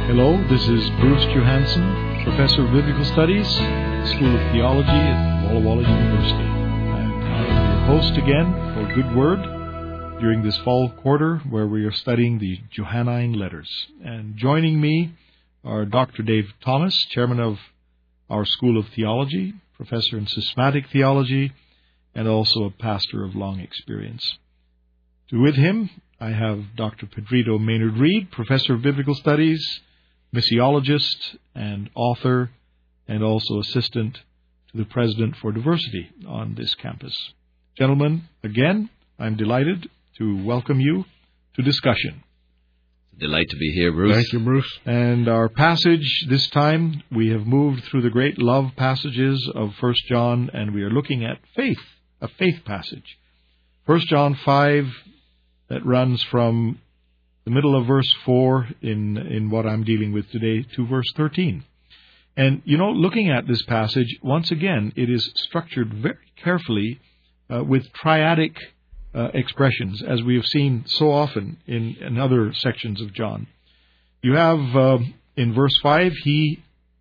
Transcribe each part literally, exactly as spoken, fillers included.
Hello, this is Bruce Johansson, Professor of Biblical Studies, School of Theology at Walla Walla University. And I am your host again for Good Word during this fall quarter where we are studying the Johannine letters. And joining me are Doctor Dave Thomas, Chairman of our School of Theology, Professor in Systematic Theology, and also a pastor of long experience. With him, I have Doctor Pedrito Maynard-Reed, Professor of Biblical Studies, missiologist and author, and also assistant to the President for Diversity on this campus. Gentlemen, again, I'm delighted to welcome you to discussion. Delight to be here, Bruce. Thank you, Bruce. And our passage this time, we have moved through the great love passages of First John, and we are looking at faith, a faith passage. First John five, that runs from the middle of verse four in, in what I'm dealing with today to verse thirteen. And, you know, looking at this passage, once again, it is structured very carefully uh, with triadic uh, expressions, as we have seen so often in, in other sections of John. You have, uh, in verse five, he,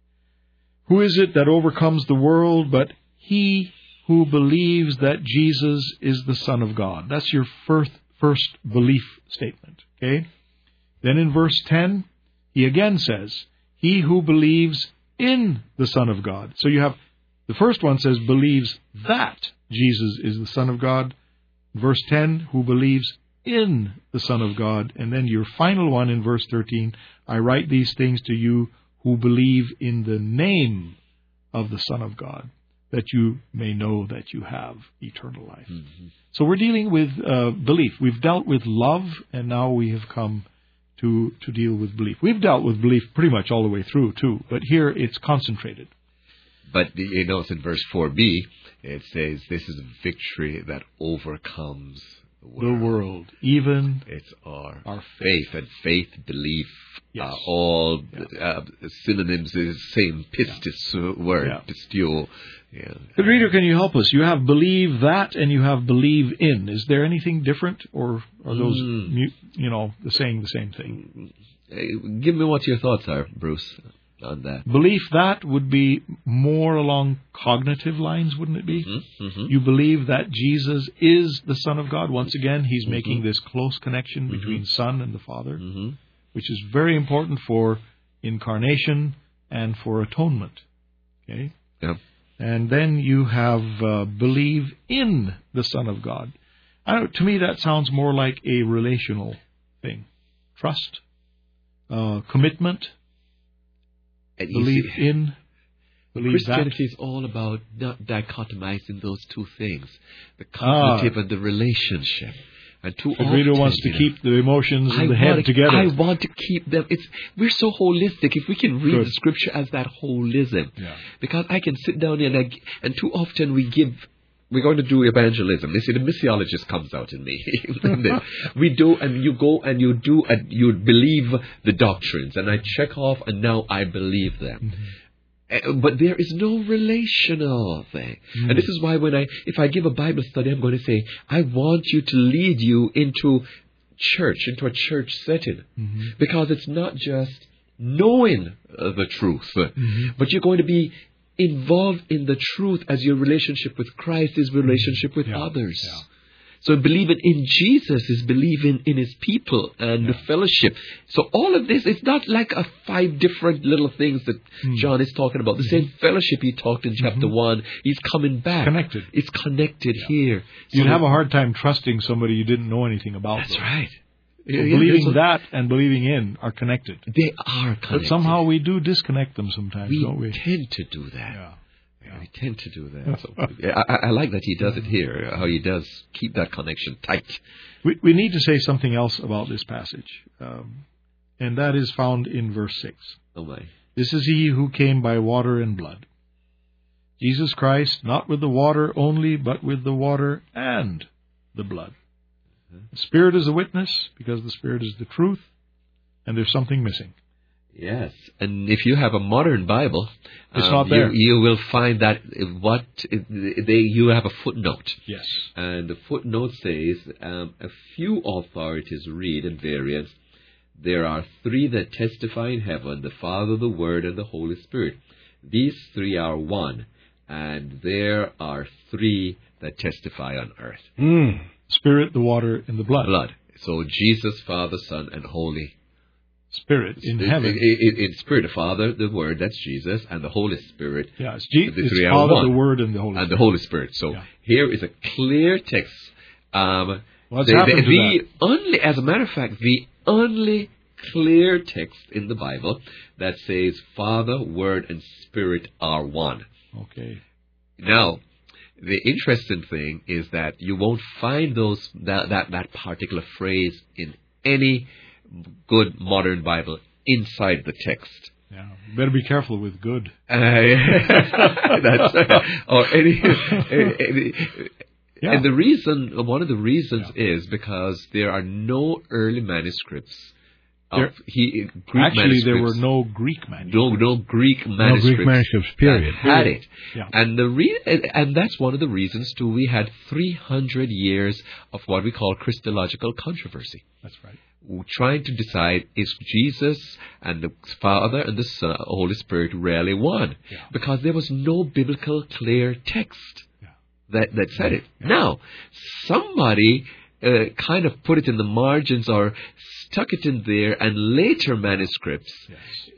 who is it that overcomes the world but he who believes that Jesus is the Son of God? That's your first First belief statement. Okay. Then in verse ten, he again says, he who believes in the Son of God. So you have, the first one says, believes that Jesus is the Son of God. Verse ten, who believes in the Son of God. And then your final one in verse thirteen, I write these things to you who believe in the name of the Son of God, that you may know that you have eternal life. Mm-hmm. So we're dealing with uh, belief. We've dealt with love, and now we have come to to deal with belief. We've dealt with belief pretty much all the way through, too, but here it's concentrated. But you notice in verse four b, it says, this is victory that overcomes the world. The world, even it's our, our faith. faith. And faith, belief, yes. uh, all yeah. uh, synonyms, the same pistis yeah. word, yeah. pistio. Yeah. But reader, can you help us? You have believe that and you have believe in. Is there anything different, or are those, mm. you know, the saying the same thing? Give me what your thoughts are, Bruce, on that. Belief that would be more along cognitive lines, wouldn't it be? Mm-hmm. Mm-hmm. You believe that Jesus is the Son of God. Once again, he's mm-hmm. making this close connection mm-hmm. between Son and the Father, mm-hmm. which is very important for incarnation and for atonement. Okay? Yeah. And then you have uh, believe in the Son of God. I don't, to me, that sounds more like a relational thing. Trust, uh, commitment, and believe see, in, believe Christianity that. is all about not dichotomizing those two things, the cognitive ah. and the relationship. And too the reader wants to keep the emotions and the head to, together. I want to keep them. It's we're so holistic. If we can read Good. the Scripture as that holism, yeah. because I can sit down and I, and too often we give. We're going to do evangelism. You see, the missiologist comes out in me. We do, and you go and you do, and you believe the doctrines, and I check off, and now I believe them. Mm-hmm. But there is no relational thing. Mm. And this is why when I, if I give a Bible study, I'm going to say, I want you to lead you into church, into a church setting. Mm-hmm. Because it's not just knowing uh, the truth, mm-hmm. but you're going to be involved in the truth as your relationship with Christ is relationship with yeah. others. Yeah. So believing in Jesus is believing in His people and yeah. the fellowship. So all of this, it's not like a five different little things that mm. John is talking about. The mm-hmm. same fellowship he talked in chapter mm-hmm. one, he's coming back. Connected. It's connected yeah. here. So You'd have a hard time trusting somebody you didn't know anything about. That's though. right. So yeah, believing that and believing in are connected. They are connected. But somehow we do disconnect them sometimes, we don't we? We tend to do that. Yeah. Yeah. We tend to do that. So, I, I like that he does it here, how he does keep that connection tight. We, we need to say something else about this passage, um, and that is found in verse six. Oh my. This is he who came by water and blood. Jesus Christ, not with the water only, but with the water and the blood. Mm-hmm. The Spirit is a witness, because the Spirit is the truth, and there's something missing. Yes, and if you have a modern Bible, it's um, not there. You, you will find that what they you have a footnote. Yes, and the footnote says um, a few authorities read in variants There are three that testify in heaven, the Father, the Word, and the Holy Spirit. These three are one, and there are three that testify on earth. Mm. Spirit, the water, and the blood. Blood. So Jesus, Father, Son, and Holy Spirit in in, heaven. In, in, in Spirit, the Father, the Word, that's Jesus, and the Holy Spirit. Yeah, it's, G- the it's three are Father, one. the Word, and the Holy and Spirit. the Holy Spirit. So yeah. here is a clear text. Um, What's the, happened the, to the that? only, as a matter of fact, the only clear text in the Bible that says Father, Word, and Spirit are one. Okay. Now, the interesting thing is that you won't find those that that, that particular phrase in any good modern Bible inside the text. Yeah, better be careful with good. Uh, that's, or any, any yeah. And the reason, one of the reasons yeah. is because there are no early manuscripts. Of there, he, Greek actually, manuscripts. there were no Greek manuscripts. No, no Greek manuscripts. No Greek manuscripts, period. That had it. Yeah. And the re- and that's one of the reasons, too, we had three hundred years of what we call Christological controversy. That's right. We're trying to decide, is Jesus and the Father and the Son, Holy Spirit really one? Yeah. Because there was no biblical clear text yeah. that, that said it. Yeah. Now, somebody uh, kind of put it in the margins or stuck it in there, and later manuscripts yes.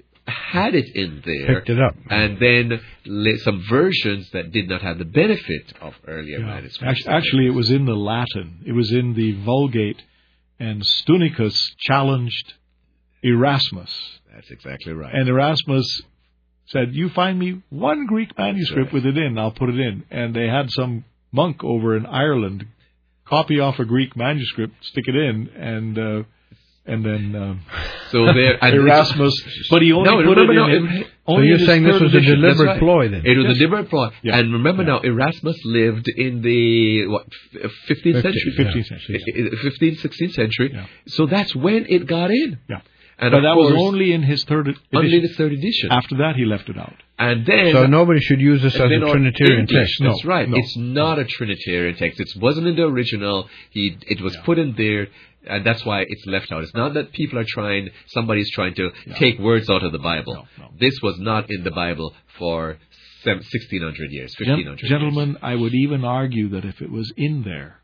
had it in there. Picked it up. And then la- some versions that did not have the benefit of earlier yeah. manuscripts. Actually, actually, it was in the Latin. It was in the Vulgate. And Stunicus challenged Erasmus. That's exactly right. And Erasmus said, you find me one Greek manuscript right. with it in, I'll put it in. And they had some monk over in Ireland copy off a Greek manuscript, stick it in, and uh, and then um, so there and Erasmus, but he only no, put remember it now, in. it, so you're saying this was a edition. deliberate right. ploy then? It was yes. a deliberate ploy. Yeah. And remember yeah. now, Erasmus lived in the what fifteenth century, fifteenth century, fifteenth, sixteenth century. Yeah. So that's when it got in. Yeah. And but that course, was only in his third edition. Only the third edition. After that, he left it out. And then, so nobody should use this as a Trinitarian English, text. That's no, right. No. It's not a Trinitarian text. It wasn't in the original. He it was yeah. put in there, and that's why it's left out. It's not that people are trying. Somebody's trying to yeah. take words out of the Bible. No, no. This was not in the Bible for sixteen hundred years, fifteen hundred Gen- Gentlemen, years. I would even argue that if it was in there,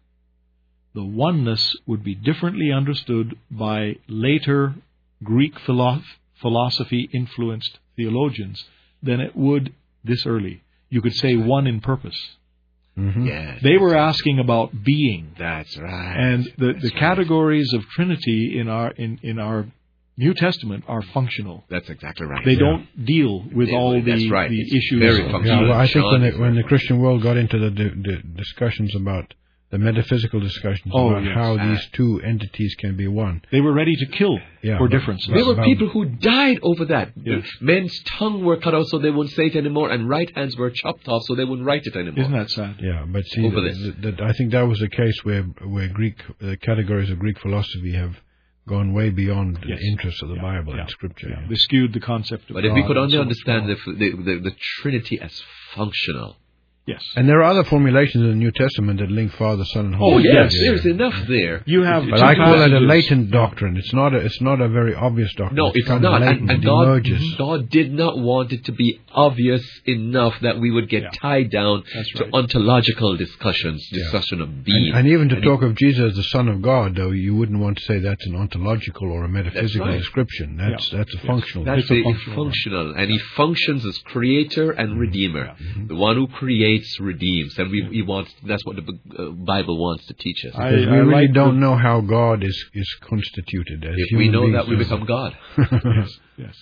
the oneness would be differently understood by later Greek philo- philosophy-influenced theologians than it would this early. You could say one in purpose. Mm-hmm. Yes, they were asking about being. That's right. And the, that's the right. categories of Trinity in our in, in our New Testament are functional. That's exactly right. They yeah. don't deal with Yeah, all that's the, right. the It's issues. very of- functional. Yeah, well, I think John when the, is when the right. Christian world got into the, the, the discussions about the metaphysical discussions Oh, about yes. how Uh, these two entities can be one. They were ready to kill Yeah, for but- differences. There were About- people who died over that. Yes. Men's tongue were cut out so they wouldn't say it anymore, and right hands were chopped off so they wouldn't write it anymore. Isn't that sad? Yeah, but see, Over the, this. the, the, I think that was the case where where Greek uh, categories of Greek philosophy have gone way beyond Yes. the interests of the Yeah, Bible yeah, and Scripture. yeah. yeah. They skewed the concept of But God. if we could and only so much understand more. the, the, the, the Trinity as functional. Yes. And there are other formulations in the New Testament that link Father, Son, and Oh, Holy yes, Spirit. there's enough there. You have But two I call it a passages. latent doctrine. It's not a, it's not a very obvious doctrine. No, it's kind of not. latent. And, and It God, emerges. God did not want it to be obvious enough that we would get Yeah. tied down That's to right. ontological discussions, Yeah. discussion of being. And, and even to And talk of Jesus as the Son of God, though, you wouldn't want to say that's an ontological or a metaphysical right. description. That's Yeah. that's a Yes. functional. That's It's a the functional functional, and he functions as creator and redeemer, Yeah. the one who creates redeems, and we, he wants. That's what the uh, Bible wants to teach us. I- Because we I really like don't the- know how God is, is constituted as if human we know beings. that, we become God. yes, yes.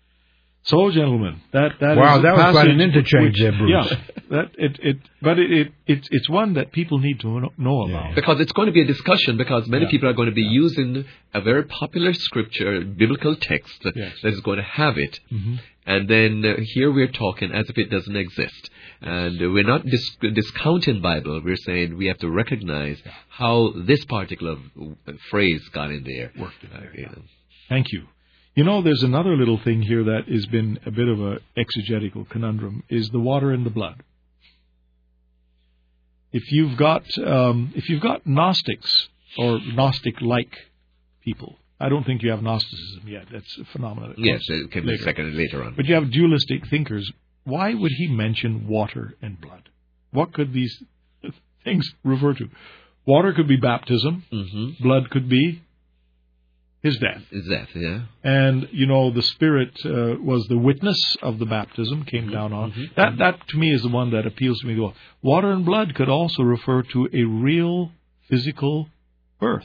So, gentlemen, that that Wow, is a that was quite an passage interchange which- there, Bruce. Yeah, that it it, but it, it it's it's one that people need to know- know Yeah. about. Because it's going to be a discussion, because many Yeah. people are going to be using a very popular scripture, biblical text, Yes. that is going to have it. hmm And then uh, here we're talking as if it doesn't exist. And uh, we're not dis- discounting Bible. We're saying we have to recognize how this particular uh, phrase got in there. Worked in there, Uh, you yeah. know. Thank you. You know, there's another little thing here that has been a bit of a exegetical conundrum: is the water and the blood. If you've got um, if you've got Gnostics or Gnostic-like people I don't think you have Gnosticism yet. That's a phenomenon. that Yes, comes it can be later. seconded later on. But you have dualistic thinkers. Why would he mention water and blood? What could these things refer to? Water could be baptism. Mm-hmm. Blood could be his death. Is that, yeah? And, you know, the Spirit uh, was the witness of the baptism, came Mm-hmm. down on. Mm-hmm. That, that, to me, is the one that appeals to me. Well, water and blood could also refer to a real physical birth.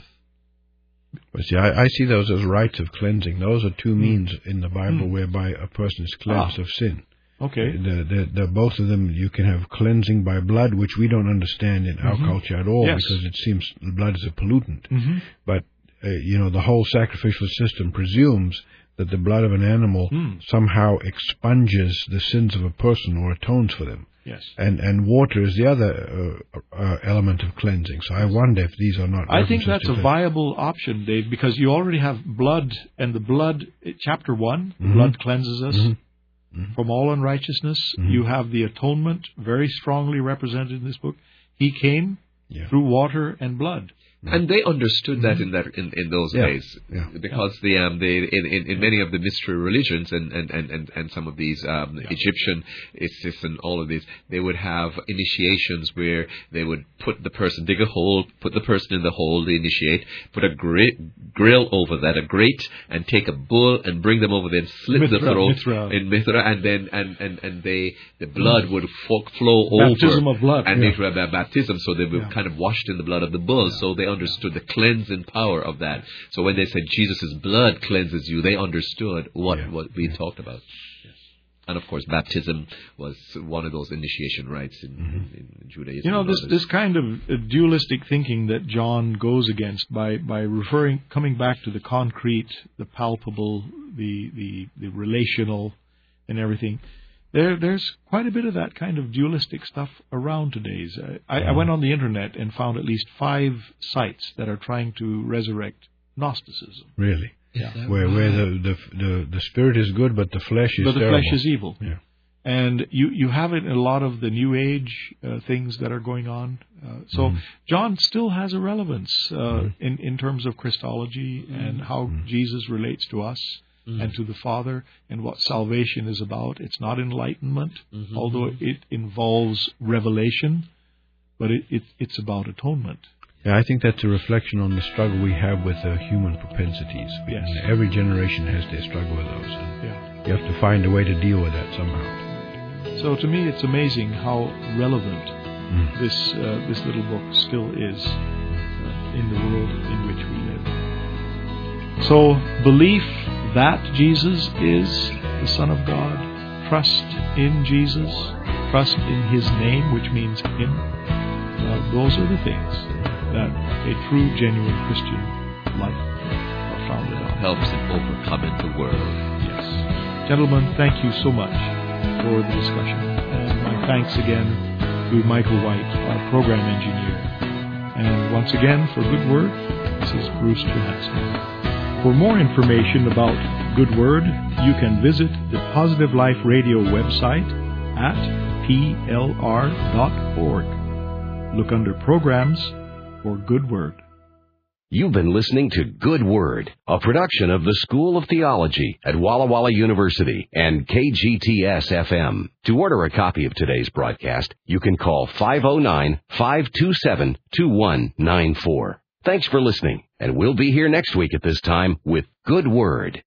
But see, I, I see those as rites of cleansing. Those are two means in the Bible Mm. whereby a person is cleansed Ah. of sin. Okay. The, the, the, both of them, you can have cleansing by blood, which we don't understand in our Mhm. culture at all, Yes. because it seems blood is a pollutant. Mm-hmm. But, uh, you know, the whole sacrificial system presumes that the blood of an animal Mm. somehow expunges the sins of a person or atones for them. Yes. And and water is the other uh, uh, element of cleansing. So I wonder if these are not. I think references that's to a the- viable option, Dave, because you already have blood, and the blood, chapter one, Mhm. blood cleanses us Mhm. Mhm. from all unrighteousness. Mhm. You have the atonement, very strongly represented in this book. He came Yeah. through water and blood. And they understood that in that in, in those Yeah. days, Yeah. because the um they in, in, in many of the mystery religions and and, and, and, and some of these um, Yeah. Egyptian Isis and all of these, they would have initiations where they would put the person, dig a hole, put the person in the hole, they initiate, put a gri- grill over that, a grate, and take a bull and bring them over there and slit the Mithra, throat Mithra. in Mithra, and then and, and, and they the blood would fo- flow Baptism over of blood. and Yeah. they would have baptism, so they were Yeah. kind of washed in the blood of the bull, so they understood the cleansing power of that. So when they said Jesus' blood cleanses you, they understood what, Yeah. what we talked about. And of course, baptism was one of those initiation rites in, Mm-hmm. in, in Judaism. You know, and this others. this kind of uh, dualistic thinking that John goes against by, by referring, coming back to the concrete, the palpable, the, the, the relational, and everything. There, there's quite a bit of that kind of dualistic stuff around today's. I, I went on the internet and found at least five sites that are trying to resurrect Gnosticism. Really. Is that Where where right? the, the the the spirit is good, but the flesh is But the terrible. flesh is evil. Yeah. And you, you have it in a lot of the New Age uh, things that are going on. Uh, so Mhm. John still has a relevance uh, Mhm. in, in terms of Christology and how Mhm. Jesus relates to us Mhm. and to the Father and what salvation is about. It's not enlightenment, Mhm. although it involves revelation, but it, it, it's about atonement. Yeah, I think that's a reflection on the struggle we have with uh, human propensities. We- Yes. Every generation has their struggle with those. And Yeah. you have to find a way to deal with that somehow. So to me, it's amazing how relevant Mm. this uh, this little book still is uh, in the world in which we live. So belief that Jesus is the Son of God, trust in Jesus, trust in His name, which means Him. Uh, those are the things that a true, genuine Christian life are founded on. helps in overcoming the world. Yes. Gentlemen, thank you so much for the discussion. And my thanks again to Michael White, our program engineer. And once again, for Good Word, this is Bruce Johansson. For more information about Good Word, you can visit the Positive Life Radio website at p l r dot org. Look under Programs for Good Word. You've been listening to Good Word, a production of the School of Theology at Walla Walla University and K G T S F M. To order a copy of today's broadcast, you can call five oh nine, five two seven, two one nine four. Thanks for listening, and we'll be here next week at this time with Good Word.